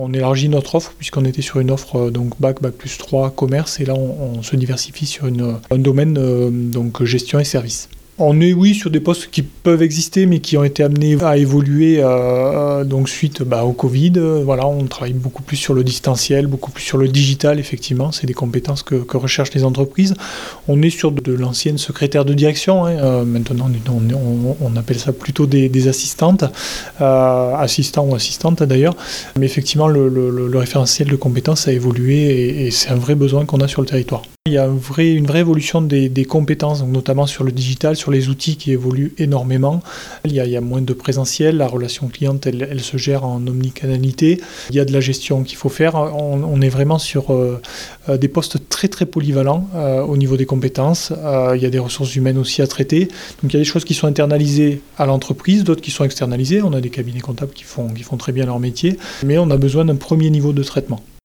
On élargit notre offre puisqu'on était sur une offre donc bac plus 3 commerce et là on se diversifie sur un domaine donc gestion et services. On est oui sur des postes qui peuvent exister mais qui ont été amenés à évoluer donc suite au Covid. Voilà, on travaille beaucoup plus sur le distanciel, beaucoup plus sur le digital effectivement. C'est des compétences que recherchent les entreprises. On est sur de l'ancienne secrétaire de direction. Maintenant on appelle ça plutôt des assistantes, assistants ou assistantes d'ailleurs. Mais effectivement le référentiel de compétences a évolué et c'est un vrai besoin qu'on a sur le territoire. Il y a une vraie évolution des compétences, donc notamment sur le digital, sur les outils qui évoluent énormément. Il y a moins de présentiel, la relation cliente, elle se gère en omnicanalité. Il y a de la gestion qu'il faut faire. On est vraiment sur des postes très très polyvalents au niveau des compétences. Il y a des ressources humaines aussi à traiter. Donc il y a des choses qui sont internalisées à l'entreprise, d'autres qui sont externalisées. On a des cabinets comptables qui font très bien leur métier, mais on a besoin d'un premier niveau de traitement.